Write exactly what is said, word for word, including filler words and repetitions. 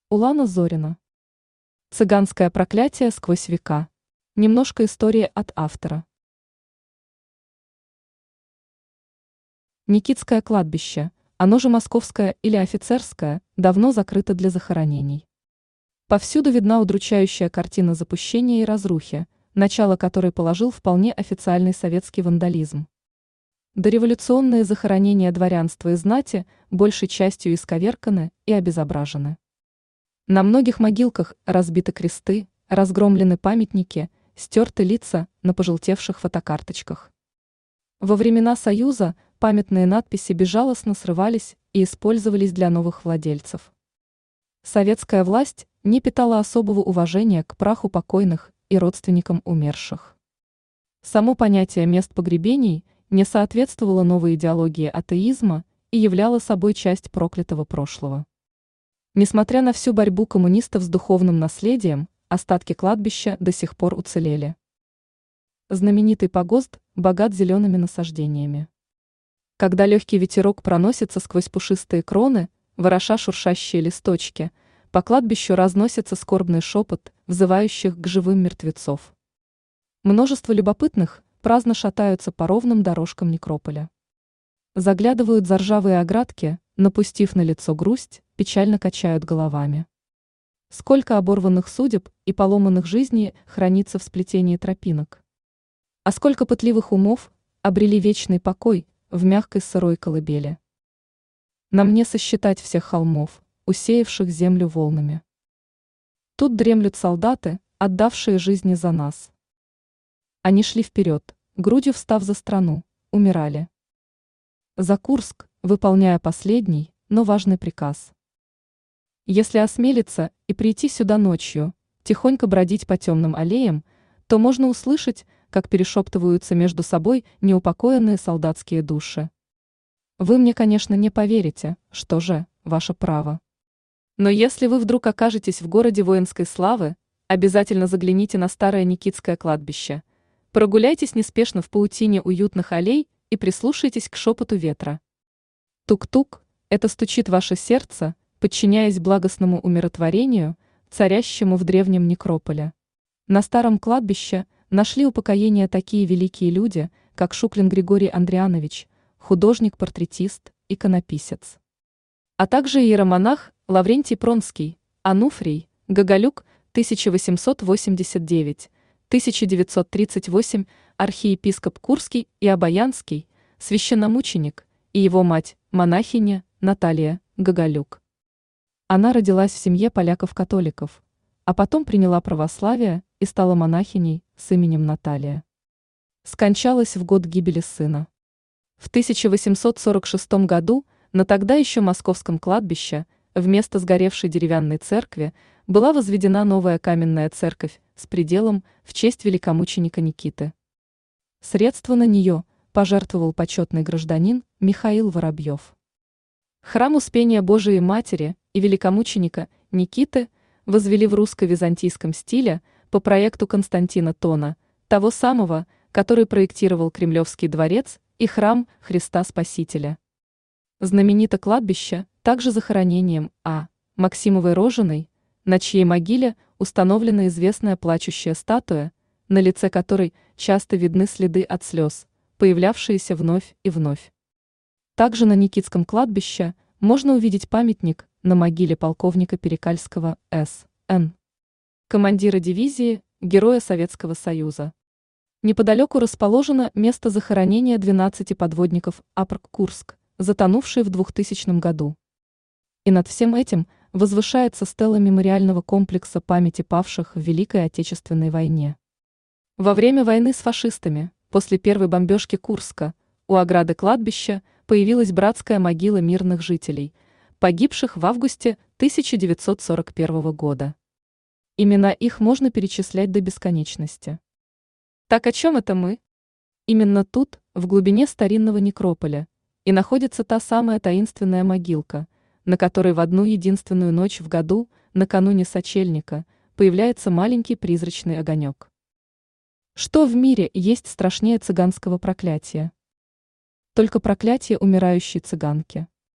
Улана Зорина. Цыганское проклятие сквозь века. Немножко истории от автора. Никитское кладбище, оно же Московское или Офицерское, давно закрыто для захоронений. Повсюду видна удручающая картина запущения и разрухи, начало которой положил вполне официальный советский вандализм. Дореволюционные захоронения дворянства и знати большей частью исковерканы и обезображены. На многих могилках разбиты кресты, разгромлены памятники, стерты лица на пожелтевших фотокарточках. Во времена Союза памятные надписи безжалостно срывались и использовались для новых владельцев. Советская власть не питала особого уважения к праху покойных и родственникам умерших. Само понятие мест погребений не соответствовало новой идеологии атеизма и являло собой часть проклятого прошлого. Несмотря на всю борьбу коммунистов с духовным наследием, остатки кладбища до сих пор уцелели. Знаменитый погост богат зелеными насаждениями. Когда легкий ветерок проносится сквозь пушистые кроны, вороша шуршащие листочки, по кладбищу разносится скорбный шепот, взывающих к живым мертвецов. Множество любопытных праздно шатаются по ровным дорожкам некрополя. Заглядывают за ржавые оградки, напустив на лицо грусть, печально качают головами. Сколько оборванных судеб и поломанных жизней хранится в сплетении тропинок. А сколько пытливых умов обрели вечный покой в мягкой сырой колыбели. Нам не сосчитать всех холмов, усеявших землю волнами. Тут дремлют солдаты, отдавшие жизни за нас. Они шли вперед, грудью встав за страну, умирали. За Курск, выполняя последний, но важный приказ. Если осмелиться и прийти сюда ночью, тихонько бродить по темным аллеям, то можно услышать, как перешептываются между собой неупокоенные солдатские души. Вы мне, конечно, не поверите, что же, ваше право. Но если вы вдруг окажетесь в городе воинской славы, обязательно загляните на старое Никитское кладбище, прогуляйтесь неспешно в паутине уютных аллей и прислушайтесь к шепоту ветра. Тук-тук, это стучит ваше сердце, подчиняясь благостному умиротворению, царящему в древнем некрополе. На старом кладбище нашли упокоение такие великие люди, как Шуклин Григорий Андрианович, художник-портретист, иконописец. А также иеромонах Лаврентий Пронский, Ануфрий, Гоголюк, тысяча восемьсот восемьдесят девять — тысяча девятьсот тридцать восемь, архиепископ Курский и Обаянский, священномученик, и его мать, монахиня Наталья Гоголюк. Она родилась в семье поляков-католиков, а потом приняла православие и стала монахиней с именем Наталья. Скончалась в год гибели сына. В тысяча восемьсот сорок шестом году на тогда еще московском кладбище вместо сгоревшей деревянной церкви была возведена новая каменная церковь с пределом в честь великомученика Никиты. Средства на нее пожертвовал почетный гражданин Михаил Воробьев. Храм Успения Божией Матери и великомученика Никиты возвели в русско-византийском стиле по проекту Константина Тона, того самого, который проектировал Кремлевский дворец и храм Христа Спасителя. Знаменито кладбище также захоронением А. Максимовой Рожиной, на чьей могиле установлена известная плачущая статуя, на лице которой часто видны следы от слез, появлявшиеся вновь и вновь. Также на Никитском кладбище можно увидеть памятник на могиле полковника Перекальского С Н, командира дивизии, Героя Советского Союза. Неподалеку расположено место захоронения двенадцати подводников АПРК «Курск», затонувшей в двухтысячном году. И над всем этим возвышается стела мемориального комплекса памяти павших в Великой Отечественной войне. Во время войны с фашистами, после первой бомбежки Курска, у ограды кладбища появилась братская могила мирных жителей, погибших в августе тысяча девятьсот сорок первого года. Имена их можно перечислять до бесконечности. Так о чем это мы? Именно тут, в глубине старинного некрополя, и находится та самая таинственная могилка, на которой в одну единственную ночь в году, накануне сочельника, появляется маленький призрачный огонек. Что в мире есть страшнее цыганского проклятия? Только проклятие умирающей цыганки.